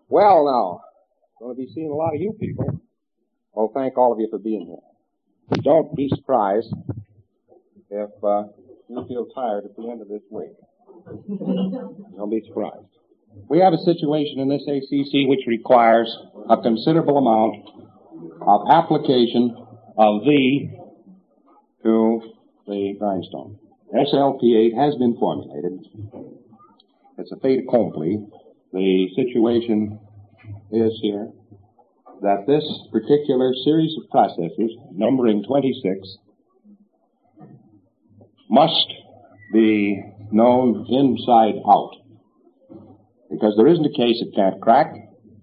Well, now, going to be seeing a lot of you people. Oh, thank all of you for being here. Don't be surprised if you feel tired at the end of this week. Don't be surprised. We have a situation in this ACC which requires a considerable amount of application of V to the grindstone. SLP8 has been formulated. It's a fait accompli. The situation is here that this particular series of processes, numbering 26, must be known inside out. Because there isn't a case it can't crack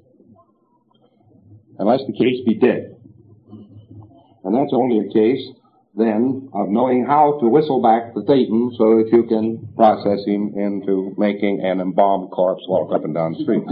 unless the case be dead. And that's only a case, then, of knowing how to whistle back the Thetan so that you can process him into making an embalmed corpse walk up and down the street.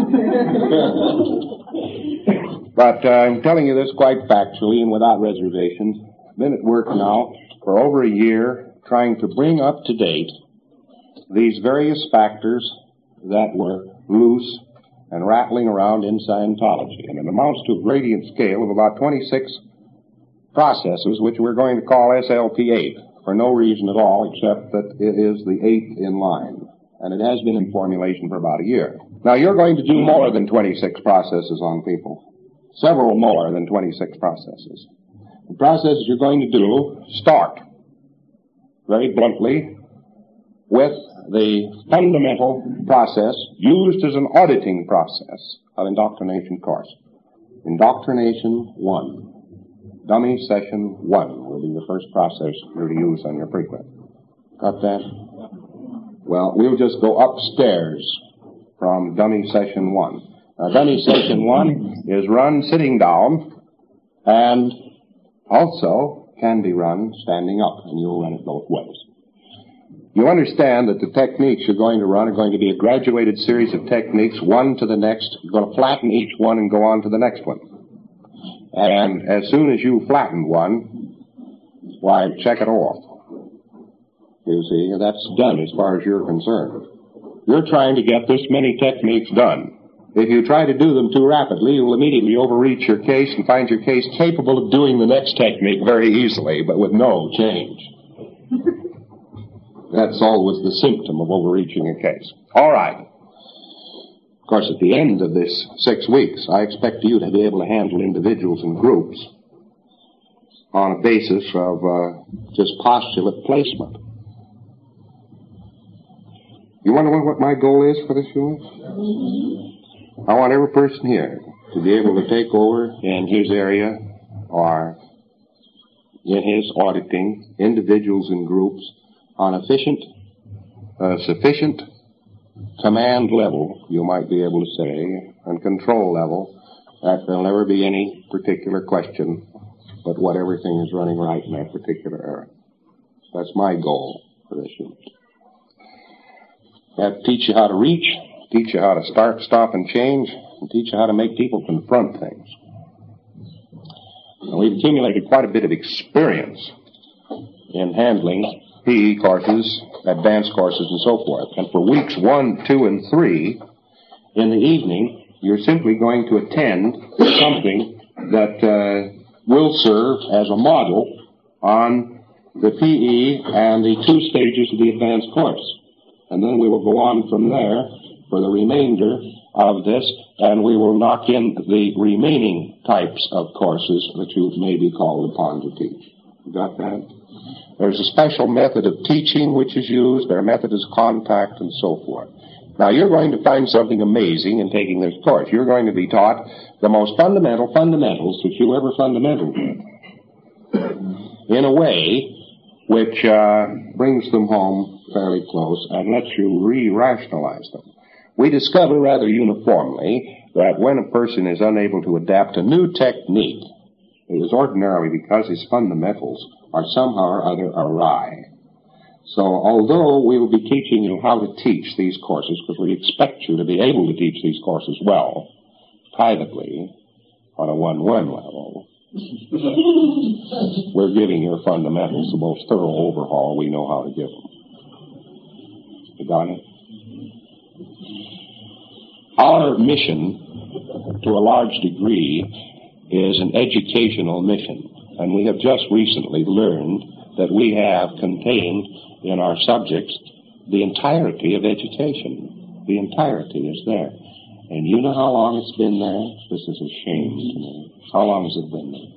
But I'm telling you this quite factually and without reservations. I've been at work now for over a year trying to bring up to date these various factors that were loose and rattling around in Scientology. And it amounts to a gradient scale of about 26 processes, which we're going to call SLP8, for no reason at all except that it is the 8th in line. And it has been in formulation for about a year. Now, you're going to do more than 26 processes on people. Several more than 26 processes. The processes you're going to do start, very bluntly, with the fundamental process used as an auditing process of indoctrination course. Indoctrination 1. Dummy session 1 will be the first process you're to use on your preprint. Got that? Well, we'll just go upstairs from dummy session 1. Now, dummy session 1 is run sitting down and also can be run standing up, and you'll run it both ways. You understand that the techniques you're going to run are going to be a graduated series of techniques, one to the next. You're going to flatten each one and go on to the next one. And as soon as you flatten one, why, check it off. You see, that's done as far as you're concerned. You're trying to get this many techniques done. If you try to do them too rapidly, you'll immediately overreach your case and find your case capable of doing the next technique very easily, but with no change. That's always the symptom of overreaching a case. All right. Of course, at the end of this 6 weeks, I expect you to be able to handle individuals and groups on a basis of just postulate placement. You want to know what my goal is for this unit? I want every person here to be able to take over in his area or in his auditing individuals and groups on sufficient command level, you might be able to say, and control level, that there'll never be any particular question but what everything is running right in that particular area. That's my goal for this unit. I have to teach you how to reach, teach you how to start, stop, and change, and teach you how to make people confront things. And we've accumulated quite a bit of experience in handling PE courses, advanced courses, and so forth. And for weeks 1, 2, and 3, in the evening, you're simply going to attend something that will serve as a model on the PE and the 2 stages of the advanced course. And then we will go on from there for the remainder of this, and we will knock in the remaining types of courses that you may be called upon to teach. You got that? There's a special method of teaching which is used. There are methods of contact and so forth. Now, you're going to find something amazing in taking this course. You're going to be taught the most fundamental fundamentals that you ever fundamental in a way which brings them home fairly close and lets you re-rationalize them. We discover rather uniformly that when a person is unable to adapt a new technique, it is ordinarily because his fundamentals are somehow or other awry. So although we will be teaching you how to teach these courses, because we expect you to be able to teach these courses well, privately, on a 1-1 level, we're giving your fundamentals the most thorough overhaul we know how to give them. You got it? Our mission to a large degree, is an educational mission. And we have just recently learned that we have contained in our subjects the entirety of education. The entirety is there. And you know how long it's been there? This is a shame to me. How long has it been there?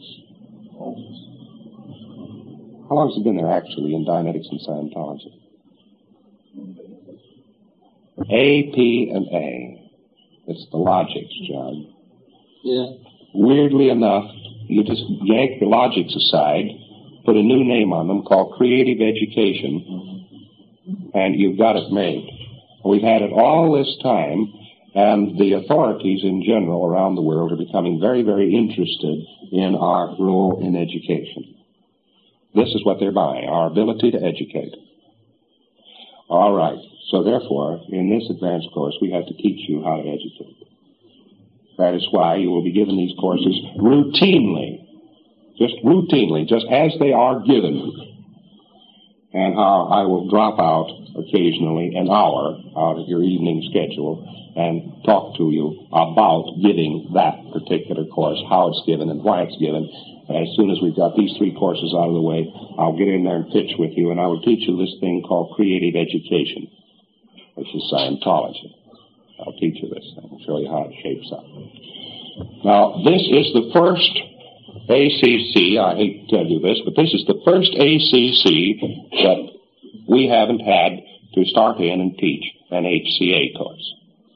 How long has it been there, actually, in Dianetics and Scientology? A, P, and A. It's the logics, John. Yeah. Weirdly enough, you just yank the logics aside, put a new name on them called creative education, and you've got it made. We've had it all this time, and the authorities in general around the world are becoming very, very interested in our role in education. This is what they're buying, our ability to educate. All right. So therefore, in this advanced course, we have to teach you how to educate. That is why you will be given these courses routinely, just as they are given. And how I will drop out occasionally an hour out of your evening schedule and talk to you about giving that particular course, how it's given and why it's given. As soon as we've got these three courses out of the way, I'll get in there and pitch with you, and I will teach you this thing called creative education, which is Scientology. I'll teach you this thing and show you how it shapes up. Now, this is the first ACC, I hate to tell you this, but this is the first ACC that we haven't had to start in and teach an HCA course.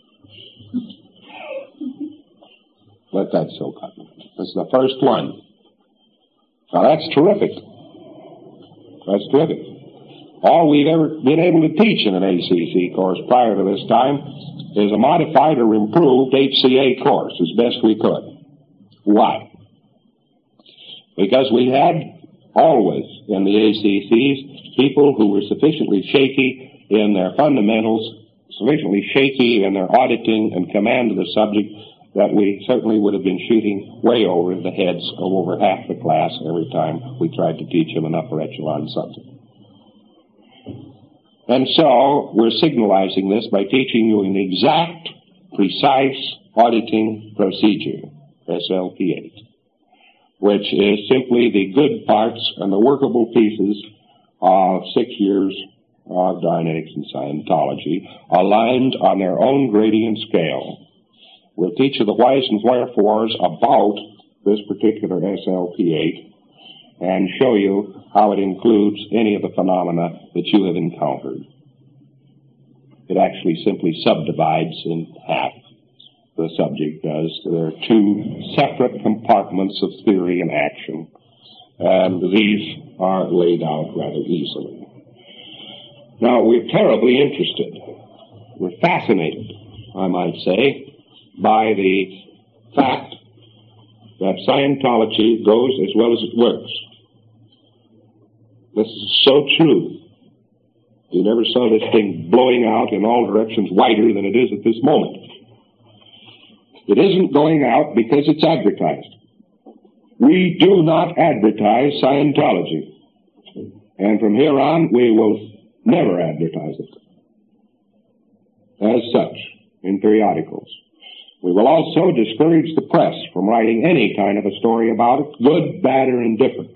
Let that soak up. This is the first one. Now, that's terrific. That's terrific. All we've ever been able to teach in an ACC course prior to this time is a modified or improved HCA course as best we could. Why? Because we had always in the ACCs people who were sufficiently shaky in their fundamentals, sufficiently shaky in their auditing and command of the subject that we certainly would have been shooting way over the heads of over half the class every time we tried to teach them an upper echelon subject. And so we're signalizing this by teaching you an exact, precise auditing procedure, SLP8, which is simply the good parts and the workable pieces of 6 years of Dianetics and Scientology aligned on their own gradient scale. We'll teach you the whys and wherefores about this particular SLP8 and show you how it includes any of the phenomena that you have encountered. It actually simply subdivides in half. The subject does. There are two separate compartments of theory and action, and these are laid out rather easily. Now, we're terribly interested. We're fascinated, I might say, by the fact that Scientology goes as well as it works. This is so true. You never saw this thing blowing out in all directions wider than it is at this moment. It isn't going out because it's advertised. We do not advertise Scientology. And from here on, we will never advertise it as such in periodicals. We will also discourage the press from writing any kind of a story about it, good, bad, or indifferent.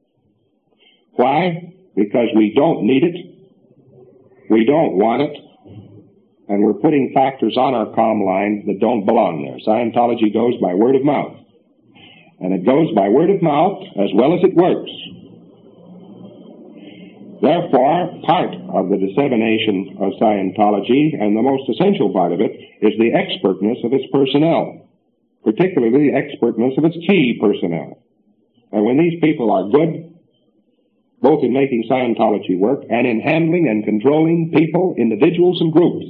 Why? Because we don't need it, we don't want it, and we're putting factors on our comm line that don't belong there. Scientology goes by word of mouth. And it goes by word of mouth as well as it works. Therefore, part of the dissemination of Scientology, and the most essential part of it, is the expertness of its personnel, particularly the expertness of its key personnel. And when these people are good, both in making Scientology work and in handling and controlling people, individuals, and groups,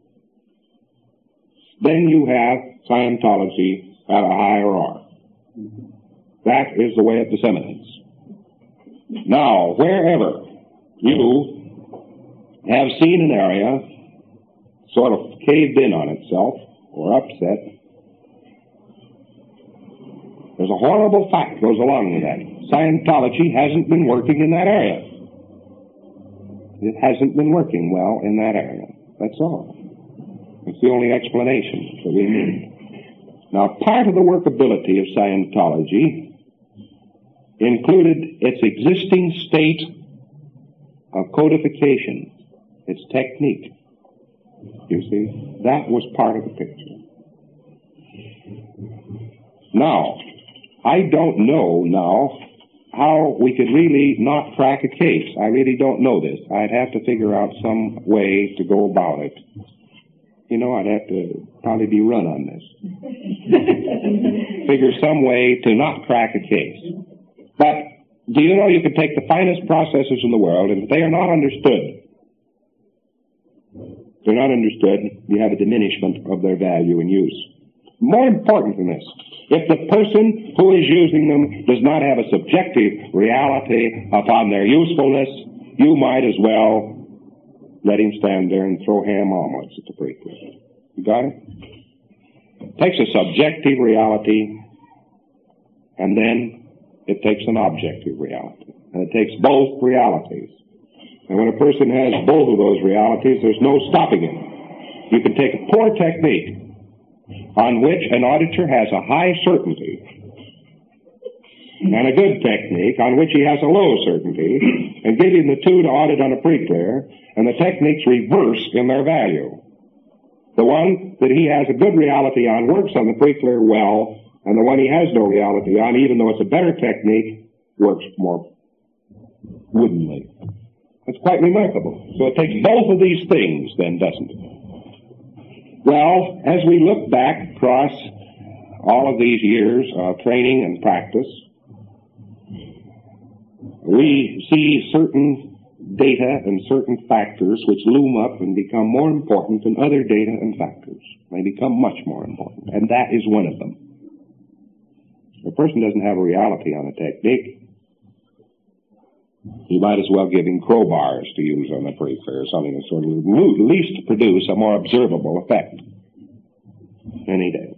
then you have Scientology at a higher R. That is the way it disseminates. Now, wherever you have seen an area sort of caved in on itself or upset, there's a horrible fact goes along with that. Scientology hasn't been working in that area. It hasn't been working well in that area. That's all. It's the only explanation that we need. Now, part of the workability of Scientology included its existing state of codification, its technique. You see, that was part of the picture. Now, I don't know now how we could really not crack a case. I really don't know this. I'd have to figure out some way to go about it. You know, I'd have to probably be run on this. Figure some way to not crack a case. But do you know you can take the finest processes in the world, and if they are not understood, you have a diminishment of their value and use. More important than this, if the person who is using them does not have a subjective reality upon their usefulness, you might as well let him stand there and throw ham omelets at the preacher. You got it? It takes a subjective reality, and then it takes an objective reality. And it takes both realities. And when a person has both of those realities, there's no stopping it. You can take a poor technique on which an auditor has a high certainty, and a good technique on which he has a low certainty, and give him the two to audit on a pre-clear, and the techniques reverse in their value. The one that he has a good reality on works on the pre-clear well, and the one he has no reality on, even though it's a better technique, works more woodenly. It's quite remarkable. So it takes both of these things, then, doesn't it? Well, as we look back across all of these years of training and practice, we see certain data and certain factors which loom up and become more important than other data and factors. They become much more important, and that is one of them. If a person doesn't have a reality on a technique, you might as well give him crowbars to use on the pre-clear, something that sort of at least produce a more observable effect any day.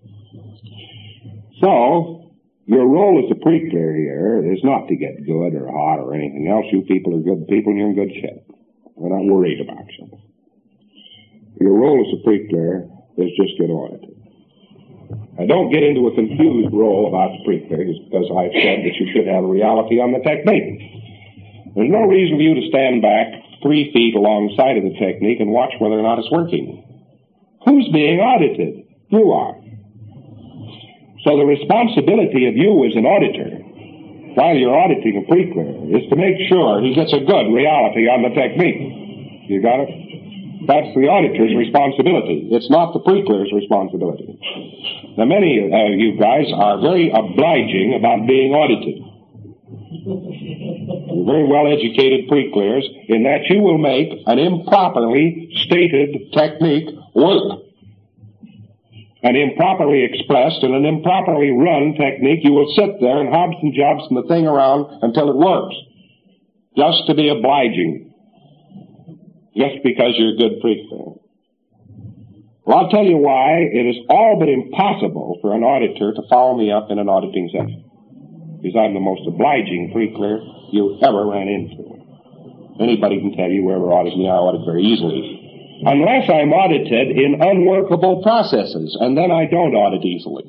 So, your role as a pre-clear here is not to get good or hot or anything else. You people are good people and you're in good shape. We're not worried about you. Your role as a pre-clear is just get audited. Now, don't get into a confused role about the pre-clear just because I've said that you should have a reality on the technique. There's no reason for you to stand back 3 feet alongside of the technique and watch whether or not it's working. Who's being audited? You are. So the responsibility of you as an auditor, while you're auditing a pre-clear, is to make sure he gets a good reality on the technique. You got it? That's the auditor's responsibility. It's not the pre-clear's responsibility. Now, many of you guys are very obliging about being audited. You're very well-educated pre-clears in that you will make an improperly stated technique work. An improperly expressed and an improperly run technique, you will sit there and hobs and jobs the thing around until it works. Just to be obliging. Just because you're a good pre-clear. Well, I'll tell you why it is all but impossible for an auditor to follow me up in an auditing session. Because I'm the most obliging pre-clear you ever ran into. Anybody can tell you whoever audited me, I audit very easily. Unless I'm audited in unworkable processes, and then I don't audit easily.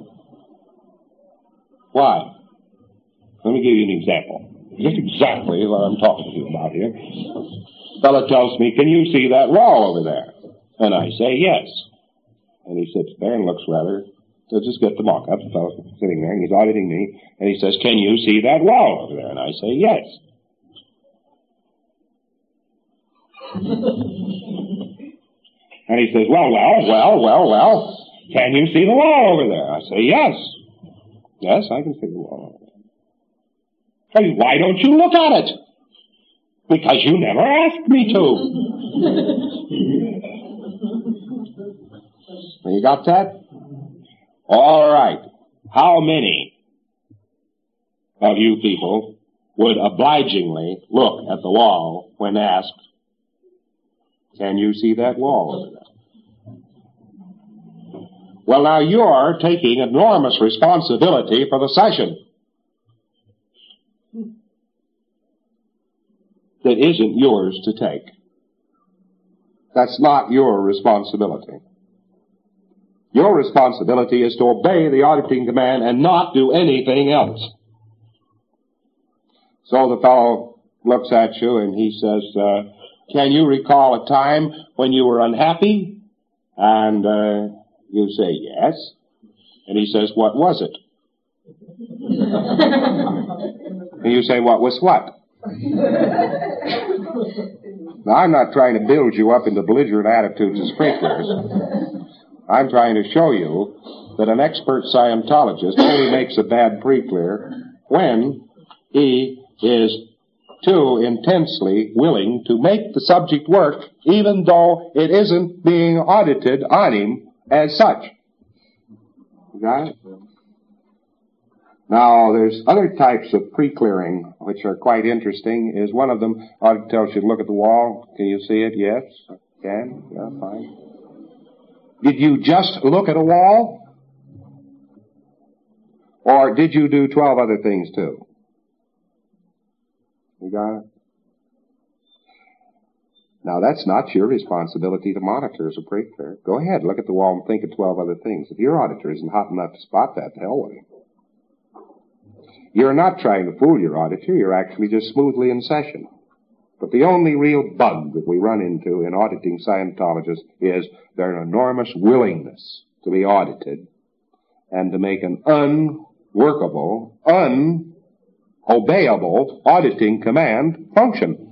Why? Let me give you an example. Just exactly what I'm talking to you about here. A fellow tells me, can you see that wall over there? And I say, yes. And he sits there and looks rather, so just get the mock-up. The fellow's sitting there, and he's auditing me, and he says, can you see that wall over there? And I say, yes. And he says, well, can you see the wall over there? I say, yes. Yes, I can see the wall over there. Hey, why don't you look at it? Because you never asked me to. You got that? All right. How many of you people would obligingly look at the wall when asked, can you see that wall over there? Well, now you're taking enormous responsibility for the session that isn't yours to take. That's not your responsibility. Your responsibility is to obey the auditing command and not do anything else. So the fellow looks at you and he says, can you recall a time when you were unhappy? And you say, yes. And he says, what was it? And you say, what was what? Now, I'm not trying to build you up into belligerent attitudes as sprinklers. I'm trying to show you that an expert Scientologist only makes a bad pre-clear when he is too intensely willing to make the subject work, even though it isn't being audited on him as such. You got it? Now, there's other types of pre-clearing which are quite interesting. Is one of them, audit tells you to look at the wall. Can you see it? Yes. Can? Yeah, fine. Did you just look at a wall? Or did you do 12 other things too? You got it? Now, that's not your responsibility to monitor as a pre-clear. Go ahead, look at the wall and think of 12 other things. If your auditor isn't hot enough to spot that, the hell with him. You're not trying to fool your auditor. You're actually just smoothly in session. But the only real bug that we run into in auditing Scientologists is their enormous willingness to be audited and to make an unworkable, unobeyable auditing command function.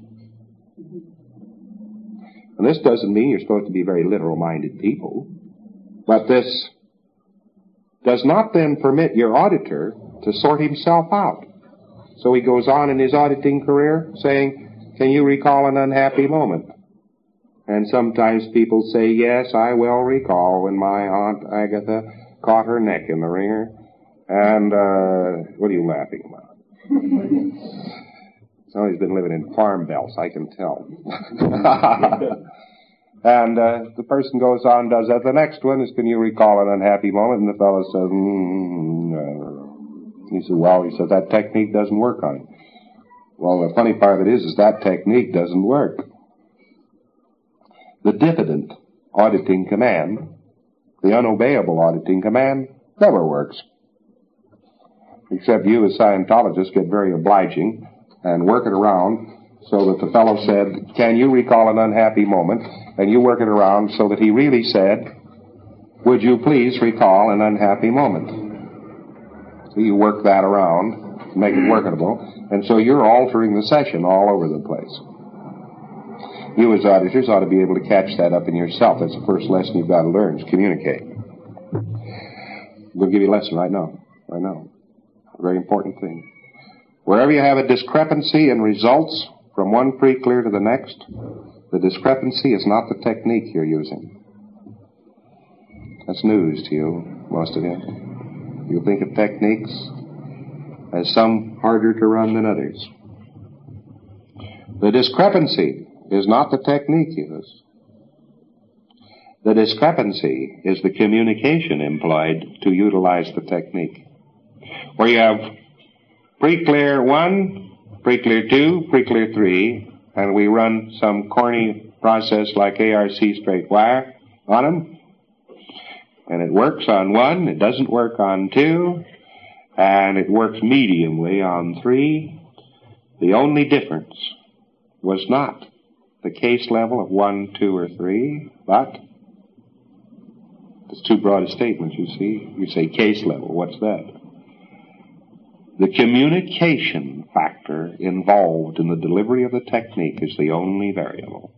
And this doesn't mean you're supposed to be very literal-minded people, but this does not then permit your auditor to sort himself out. So he goes on in his auditing career saying, can you recall an unhappy moment? And sometimes people say, yes, I well recall when my Aunt Agatha caught her neck in the wringer. And, what are you laughing about? Somebody's been living in farm belts, I can tell. And the person goes on and does that. The next one is, can you recall an unhappy moment? And the fellow says, no. He said, that technique doesn't work on him. Well, the funny part of it is that technique doesn't work. The diffident auditing command, the unobeyable auditing command, never works. Except you as Scientologists get very obliging and work it around so that the fellow said, can you recall an unhappy moment? And you work it around so that he really said, would you please recall an unhappy moment? So you work that around to make it workable, and so you're altering the session all over the place. You as auditors ought to be able to catch that up in yourself. That's the first lesson you've got to learn, is communicate. We'll give you a lesson right now. Right now. A very important thing. Wherever you have a discrepancy in results from one pre-clear to the next, the discrepancy is not the technique you're using. That's news to you, most of you. You think of techniques as some harder to run than others. The discrepancy is not the technique used. The discrepancy is the communication employed to utilize the technique. Where you have pre-clear 1, pre-clear 2, pre-clear 3, and we run some corny process like ARC straight wire on them, and it works on 1, it doesn't work on 2, and it works mediumly on 3. The only difference was not the case level of 1, 2, or 3, but it's too broad a statement, you see. You say case level, what's that? The communication factor involved in the delivery of the technique is the only variable.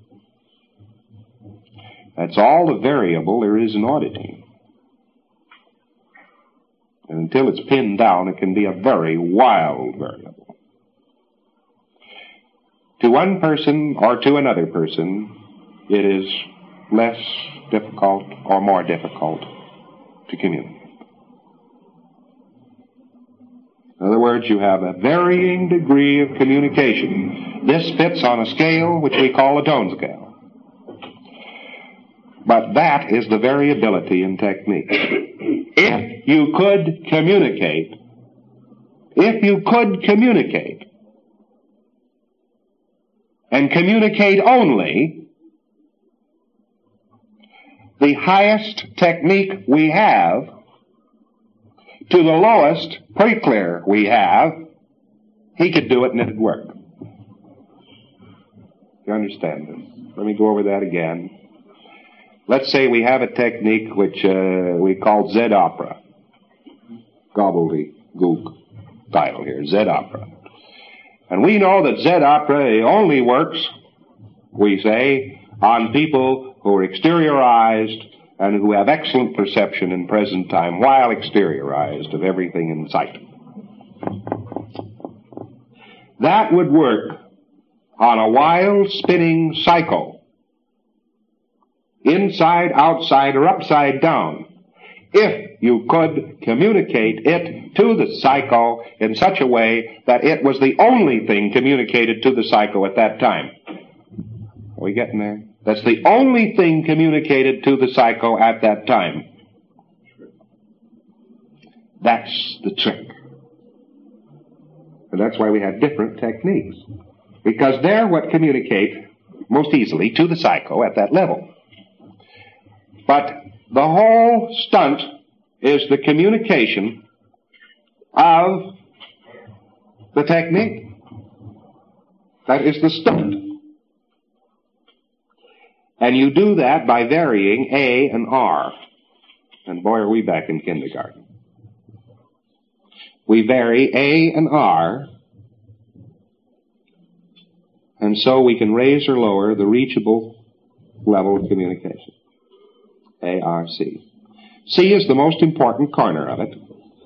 That's all the variable there is in auditing. And until it's pinned down, it can be a very wild variable. To one person or to another person, it is less difficult or more difficult to communicate. In other words, you have a varying degree of communication. This fits on a scale which we call a tone scale. But that is the variability in technique. If you could communicate, and communicate only, the highest technique we have to the lowest pre-clear we have, he could do it and it'd work. You understand this? Let me go over that again. Let's say we have a technique which we call Z-Opera. Gobbledygook title here, Z-Opera. And we know that Z-Opera only works, we say, on people who are exteriorized and who have excellent perception in present time while exteriorized of everything in sight. That would work on a wild spinning cycle, inside, outside, or upside down, if you could communicate it to the psycho in such a way that it was the only thing communicated to the psycho at that time. Are we getting there? That's the only thing communicated to the psycho at that time. That's the trick. And that's why we have different techniques. Because they're what communicate most easily to the psycho at that level. But the whole stunt is the communication of the technique. That is the stunt. And you do that by varying A and R. And boy, are we back in kindergarten. We vary A and R, and so we can raise or lower the reachable level of communication. A, R, C. C is the most important corner of it.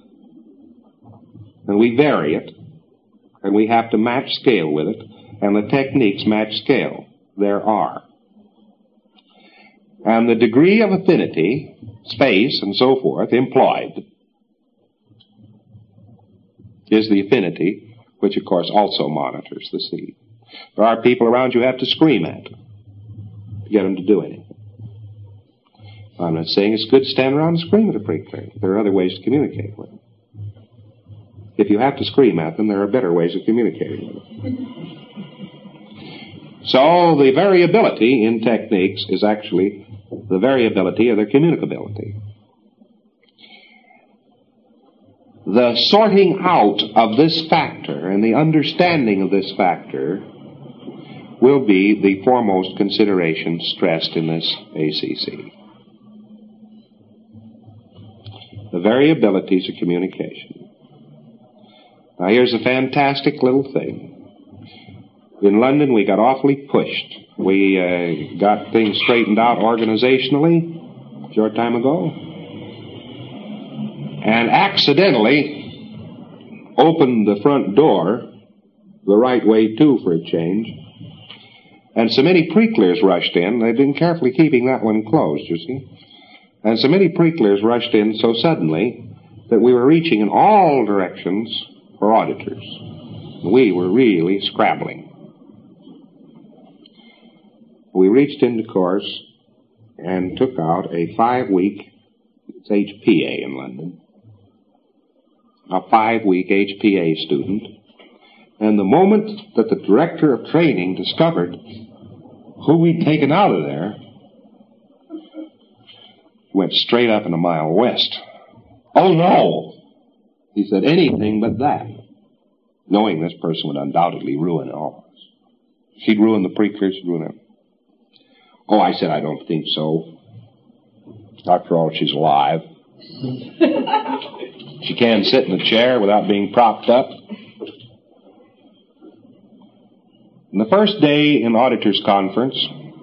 And we vary it. And we have to match scale with it. And the techniques match scale. There are. And the degree of affinity, space, and so forth, employed, is the affinity, which of course also monitors the C. There are people around you have to scream at to get them to do anything. I'm not saying it's good to stand around and scream at a pre-clear. There are other ways to communicate with them. If you have to scream at them, there are better ways of communicating with them. So the variability in techniques is actually the variability of their communicability. The sorting out of this factor and the understanding of this factor will be the foremost consideration stressed in this ACC. The variabilities of communication. Now here's a fantastic little thing. In London we got awfully pushed. We got things straightened out organizationally a short time ago. And accidentally opened the front door the right way too for a change. And so many pre-clears rushed in. They've been carefully keeping that one closed, you see. And so many pre-clears rushed in so suddenly that we were reaching in all directions for auditors. We were really scrabbling. We reached into course and took out a 5-week, it's HPA in London, a 5-week HPA student. And the moment that the director of training discovered who we'd taken out of there, went straight up and a mile west. Oh no! He said, anything but that. Knowing this person would undoubtedly ruin all of us. She'd ruin the pre-clear, she'd ruin it. Oh, I said, I don't think so. After all, she's alive. She can sit in a chair without being propped up. And the first day in auditors' conference,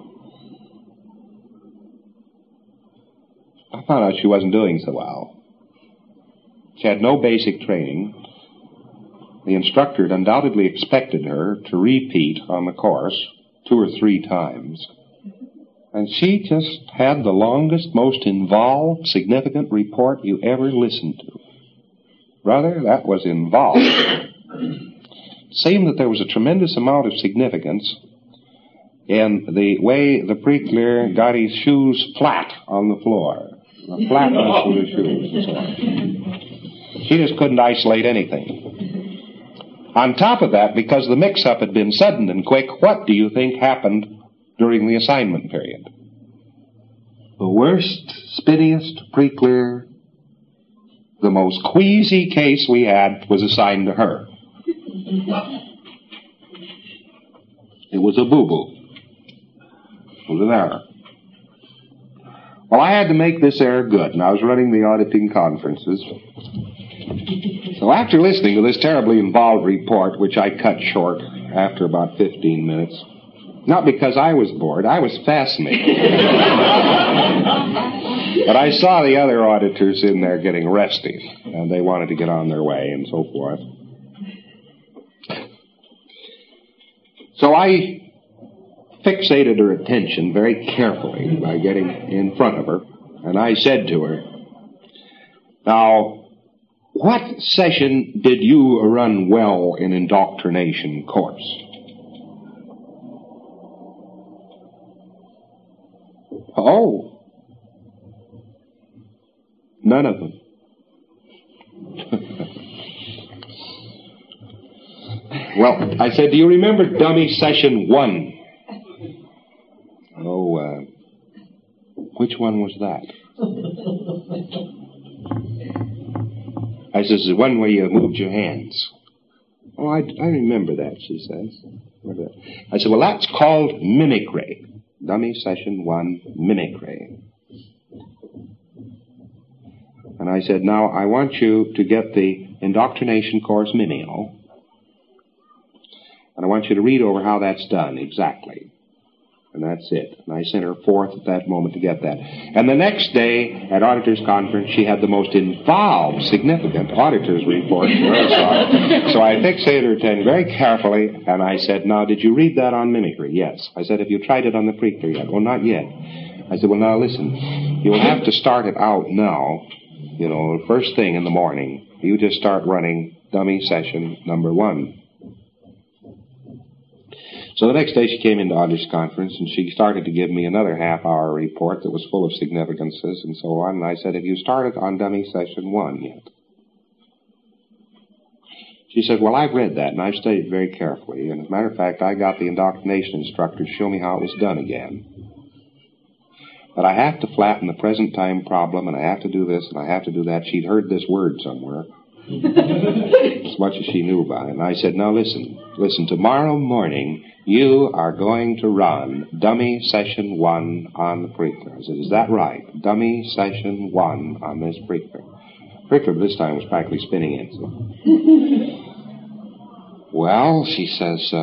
I found out she wasn't doing so well. She had no basic training. The instructor had undoubtedly expected her to repeat on the course 2 or 3 times. And she just had the longest, most involved, significant report you ever listened to. Brother, that was involved. It seemed that there was a tremendous amount of significance in the way the pre-clear got his shoes flat on the floor. The flatness of the shoes and so on. She just couldn't isolate anything. On top of that, because the mix-up had been sudden and quick, what do you think happened during the assignment period? the worst, spinniest, pre-clear, the most queasy case we had was assigned to her. It was a boo-boo. It was an error. Well, I had to make this error good, and I was running the auditing conferences. So after listening to this terribly involved report, which I cut short after about 15 minutes, not because I was bored, I was fascinated. But I saw the other auditors in there getting restive, and they wanted to get on their way and so forth. So I fixated her attention very carefully by getting in front of her, and I said to her, "Now, what session did you run well in indoctrination course?" "Oh, none of them." Well, I said, "Do you remember dummy session 1? "Oh, which one was that?" I says, "The one where you moved your hands." "Oh, I remember that," she says. I said, "Well, that's called mimicry. Dummy session 1, mimicry." And I said, "Now, I want you to get the indoctrination course Mimeo, and I want you to read over how that's done exactly." And that's it. And I sent her forth at that moment to get that. And the next day, at Auditors' Conference, she had the most involved, significant Auditors' report she ever saw. So I fixated her attention very carefully, and I said, "Now, did you read that on mimicry?" "Yes." I said, "Have you tried it on the pre-clear yet?" "Oh, not yet." I said, "Well, now, listen. You'll have to start it out now, first thing in the morning. You just start running dummy session number 1. So the next day she came into Auditors' Conference, and she started to give me another half-hour report that was full of significances and so on. And I said, "Have you started on dummy session 1 yet?" She said, "Well, I've read that, and I've studied it very carefully. And as a matter of fact, I got the indoctrination instructor to show me how it was done again. But I have to flatten the present time problem, and I have to do this, and I have to do that." She'd heard this word somewhere, as much as she knew about it. And I said, "Now listen, tomorrow morning you are going to run dummy session 1 on the pre-clear." I said, "Is that right? Dummy session 1 on this pre-clear." Pre-clear this time was practically spinning in. "Well," she says,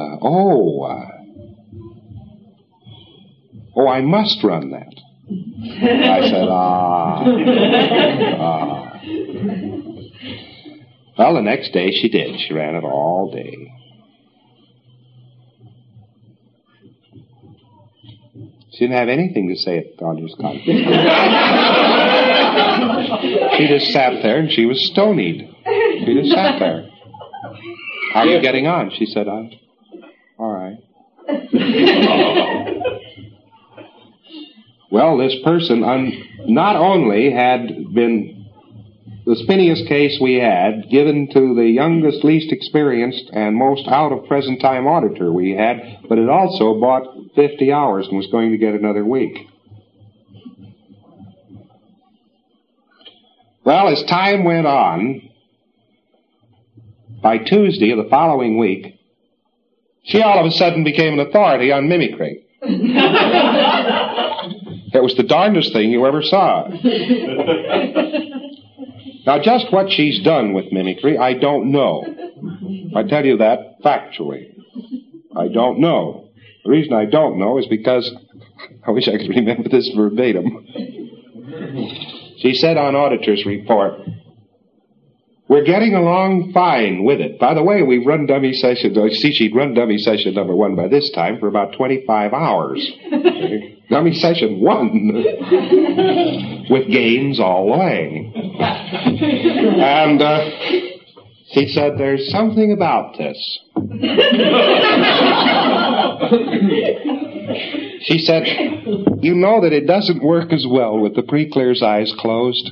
I must run that." I said, Well, the next day she did. She ran it all day. She didn't have anything to say at the Auditors' Conference. She just sat there and she was stonied. She just sat there. "How are you getting on?" She said, "All right." Well, this person not only had been the spinniest case we had given to the youngest, least experienced, and most out-of-present-time auditor we had, but it also bought 50 hours and was going to get another week. Well, as time went on, by Tuesday of the following week, she all of a sudden became an authority on mimicry. It was the darndest thing you ever saw. Now, just what she's done with mimicry, I don't know. I tell you that factually. I don't know. The reason I don't know is because I wish I could remember this verbatim. She said on Auditor's report, "We're getting along fine with it. By the way, we've run dummy session." She'd run dummy session number 1 by this time for about 25 hours. Okay? Dummy session 1 with gains all the way. And she said, "There's something about this." She said, "You know that it doesn't work as well with the pre-clear's eyes closed."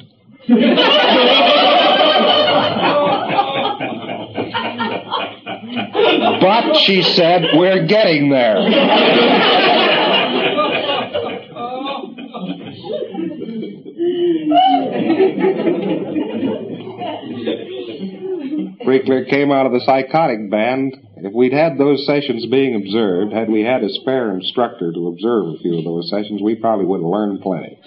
But, she said, "We're getting there." Preakler came out of the psychotic band, if we'd had those sessions being observed, had we had a spare instructor to observe a few of those sessions, we probably would have learned plenty.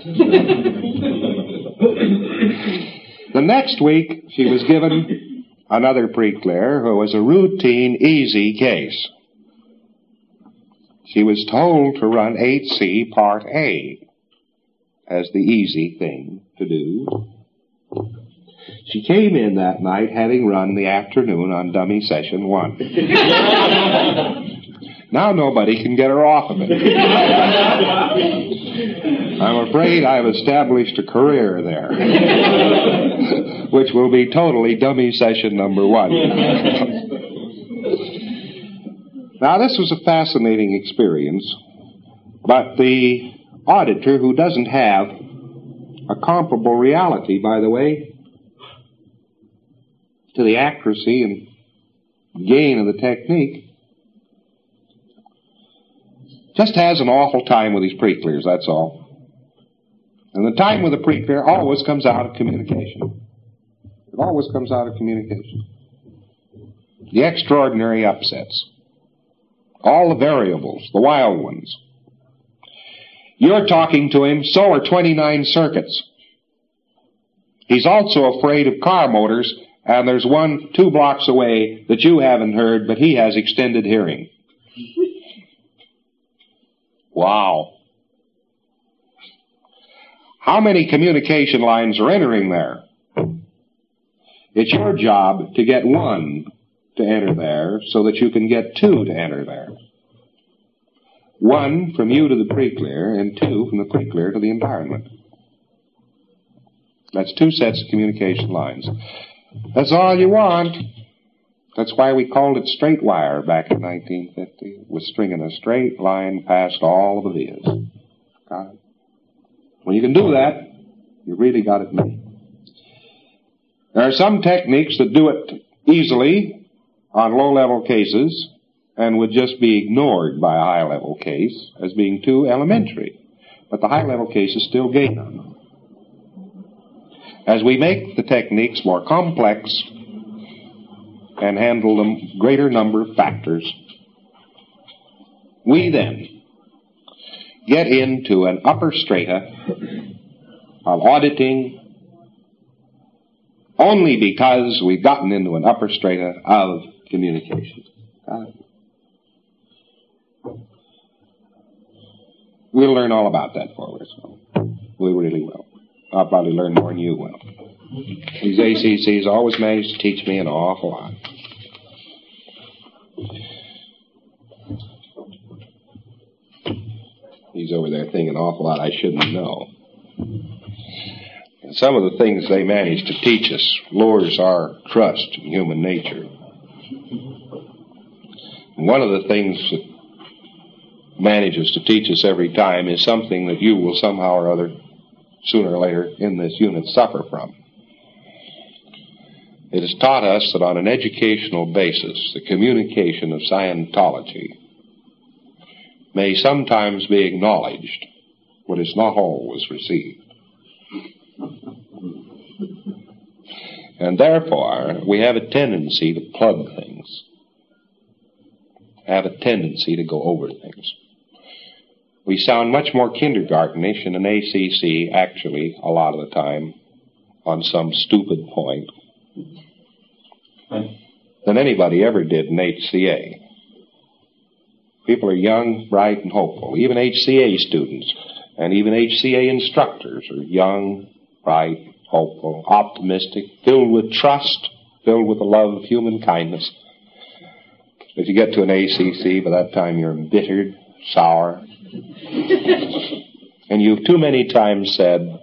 The next week, she was given another Preakler who was a routine, easy case. She was told to run 8C Part A as the easy thing to do. She came in that night having run the afternoon on dummy session 1. Now nobody can get her off of it. I'm afraid I've established a career there, which will be totally dummy session number 1. Now, this was a fascinating experience, but the auditor who doesn't have a comparable reality, by the way, to the accuracy and gain of the technique, just has an awful time with his Preaklers, that's all. And the time with a Preakler always comes out of communication. It always comes out of communication. The extraordinary upsets. All the variables, the wild ones. You're talking to him, so are 29 circuits. He's also afraid of car motors, and there's one 2 blocks away that you haven't heard, but he has extended hearing. Wow. How many communication lines are entering there? It's your job to get 1 to enter there so that you can get 2 to enter there. 1 from you to the Preakler and 2 from the Preakler to the environment. That's 2 sets of communication lines. That's all you want. That's why we called it straight wire back in 1950. It was stringing a straight line past all of the vias. Got it? When you can do that, you really got it made. There are some techniques that do it easily on low-level cases and would just be ignored by a high-level case as being too elementary. But the high-level cases still gain on them. As we make the techniques more complex and handle them greater number of factors, we then get into an upper strata of auditing only because we've gotten into an upper strata of communication. We'll learn all about that forward. So we really will. I'll probably learn more than you will. These ACCs always manage to teach me an awful lot. He's over there thinking an awful lot I shouldn't know. And some of the things they manage to teach us lures our trust in human nature. And one of the things that manages to teach us every time is something that you will somehow or other, sooner or later in this unit, suffer from. It has taught us that on an educational basis, the communication of Scientology may sometimes be acknowledged, but it's not always received. And therefore, we have a tendency to plug things, have a tendency to go over things. We sound much more kindergartenish in an ACC, actually, a lot of the time, on some stupid point, than anybody ever did in HCA. People are young, bright, and hopeful. Even HCA students and even HCA instructors are young, bright, hopeful, optimistic, filled with trust, filled with the love of human kindness. If you get to an ACC, by that time you're embittered, sour, and you've too many times said,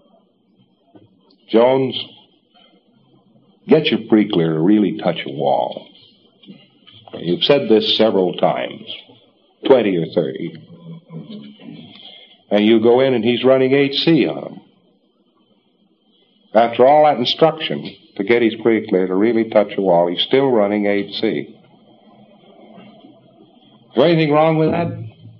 Jones, get your Preakler to really touch a wall. You've said this several times, 20 or 30. And you go in and he's running HC on him. After all that instruction to get his Preakler to really touch a wall, he's still running HC. Is there anything wrong with that?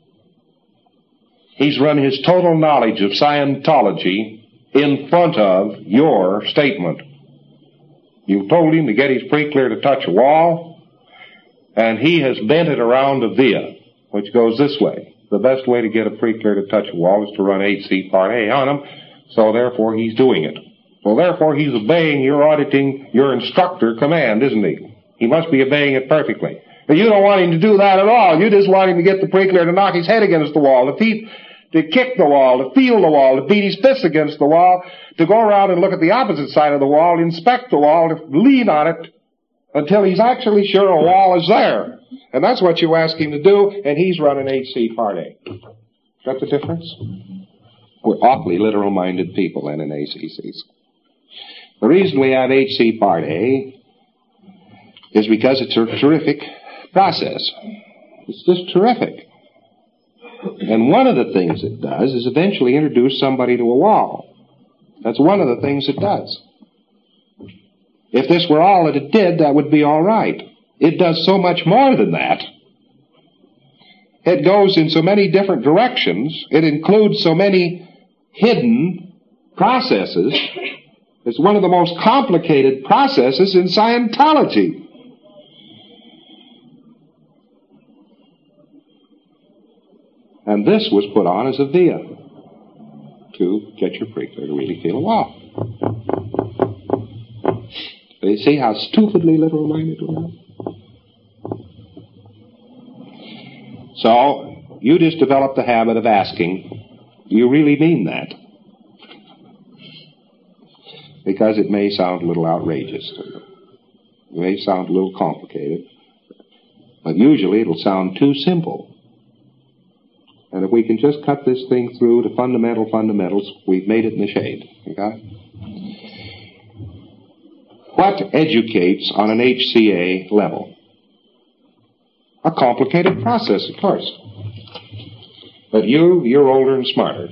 He's run his total knowledge of Scientology in front of your statement. You told him to get his pre-clear to touch a wall, and he has bent it around a via, which goes this way. The best way to get a pre-clear to touch a wall is to run 8C Part A on him, so therefore he's doing it. So therefore he's obeying your auditing, your instructor command, isn't he? He must be obeying it perfectly. But you don't want him to do that at all. You just want him to get the pre-clear to knock his head against the wall, to kick the wall, to feel the wall, to beat his fists against the wall, to go around and look at the opposite side of the wall, inspect the wall, to lean on it until he's actually sure a wall is there. And that's what you ask him to do, and he's running 8C Part A. Got the difference? We're awfully literal-minded people then in ACCs. The reason we have 8C Part A is because it's a terrific process. It's just terrific. And one of the things it does is eventually introduce somebody to a wall. That's one of the things it does. If this were all that it did, that would be all right. It does so much more than that. It goes in so many different directions. It includes so many hidden processes. It's one of the most complicated processes in Scientology. And this was put on as a via to get your pre-clear to really feel a wall. Do you see how stupidly literal-minded we are? So, you just develop the habit of asking, do you really mean that? Because it may sound a little outrageous to you. It may sound a little complicated. But usually it'll sound too simple. And if we can just cut this thing through to fundamentals, we've made it in the shade. Okay? What educates on an HCA level? A complicated process, of course. But you're older and smarter.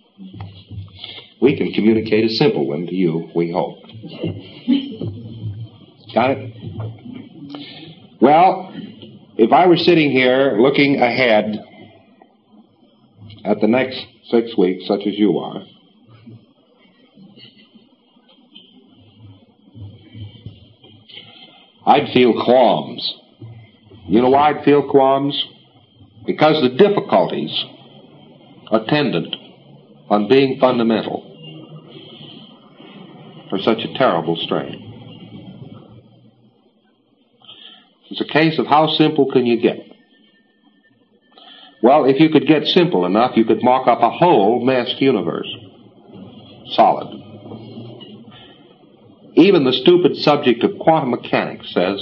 We can communicate a simple one to you, we hope. Got it? Well, if I were sitting here looking ahead at the next 6 weeks, such as you are, I'd feel qualms. You know why I'd feel qualms? Because the difficulties attendant on being fundamental are such a terrible strain. It's a case of how simple can you get? Well, if you could get simple enough, you could mock up a whole masked universe. Solid. Even the stupid subject of quantum mechanics says,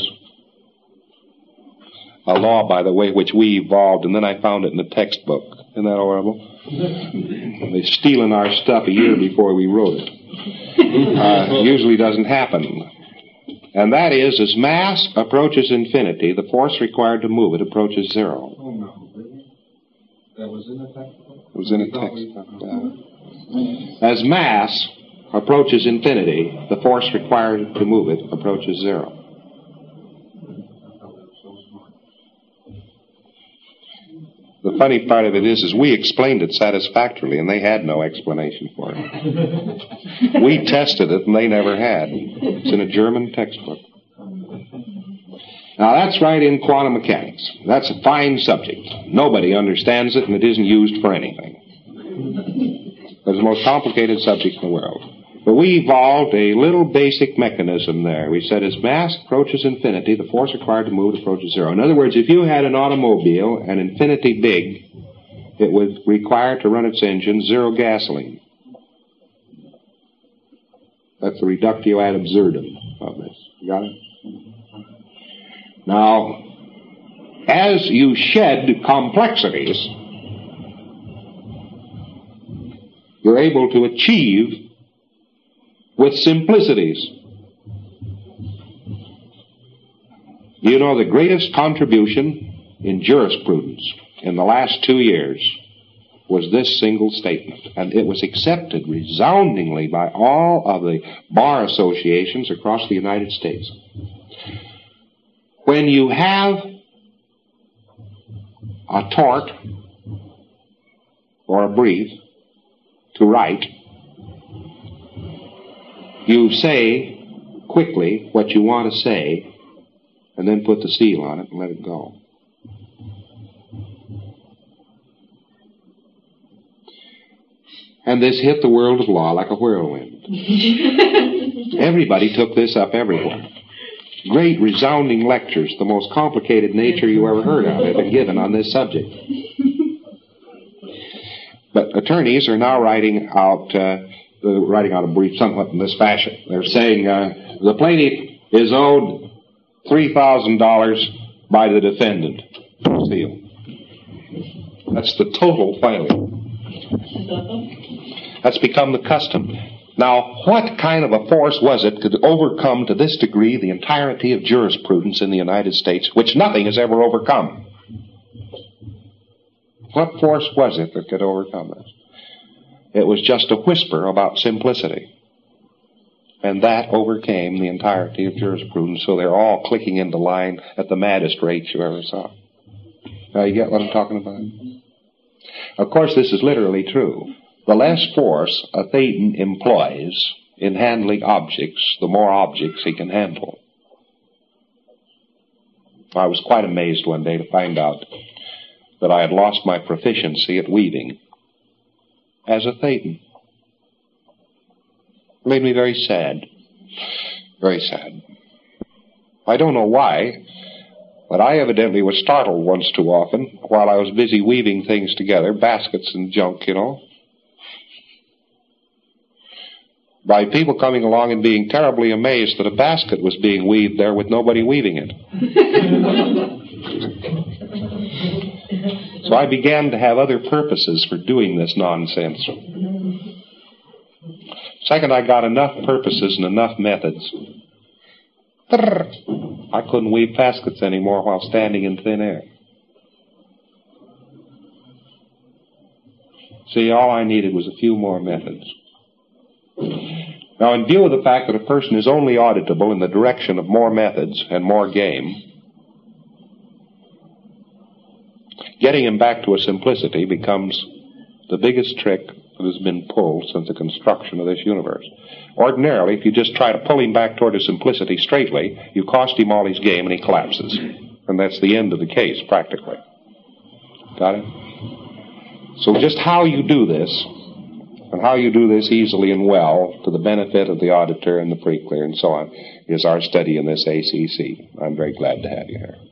a law, by the way, which we evolved, and then I found it in the textbook. Isn't that horrible? They're stealing our stuff a year before we wrote it. Usually doesn't happen. And that is, as mass approaches infinity, the force required to move it approaches zero. Oh, no. That was in the textbook? It was in a textbook. As mass approaches infinity, the force required to move it approaches zero. The funny part of it is we explained it satisfactorily, and they had no explanation for it. We tested it, and they never had. It's in a German textbook. Now, that's right in quantum mechanics. That's a fine subject. Nobody understands it, and it isn't used for anything. It's the most complicated subject in the world. But we evolved a little basic mechanism there. We said as mass approaches infinity, the force required to move it approaches zero. In other words, if you had an automobile, an infinity big, it would require to run its engine zero gasoline. That's the reductio ad absurdum of this. You got it? Now, as you shed complexities, you're able to achieve with simplicities. You know, the greatest contribution in jurisprudence in the last 2 years was this single statement, and it was accepted resoundingly by all of the bar associations across the United States. When you have a tort or a brief to write, you say, quickly what you want to say, and then put the seal on it and let it go. And this hit the world of law like a whirlwind. Everybody took this up everywhere. Great resounding lectures, the most complicated nature you ever heard of, have been given on this subject. But attorneys are now writing out a brief somewhat in this fashion. They're saying the plaintiff is owed $3,000 by the defendant. Seal. That's the total filing. That's become the custom. Now, what kind of a force was it could overcome to this degree the entirety of jurisprudence in the United States, which nothing has ever overcome? What force was it that could overcome this? It was just a whisper about simplicity. And that overcame the entirety of jurisprudence, so they're all clicking into line at the maddest rate you ever saw. Now, you get what I'm talking about? Of course, this is literally true. The less force a Thetan employs in handling objects, the more objects he can handle. I was quite amazed one day to find out that I had lost my proficiency at weaving as a Thetan. It made me very sad. Very sad. I don't know why, but I evidently was startled once too often while I was busy weaving things together, baskets and junk, you know, by people coming along and being terribly amazed that a basket was being weaved there with nobody weaving it. So I began to have other purposes for doing this nonsense. Second, I got enough purposes and enough methods. I couldn't weave baskets anymore while standing in thin air. See, all I needed was a few more methods. Now, in view of the fact that a person is only auditable in the direction of more methods and more game, getting him back to a simplicity becomes the biggest trick that has been pulled since the construction of this universe. Ordinarily, if you just try to pull him back toward a simplicity straightly, you cost him all his game and he collapses. And that's the end of the case, practically. Got it? So just how you do this, and how you do this easily and well to the benefit of the auditor and the pre-clear and so on, is our study in this ACC. I'm very glad to have you here.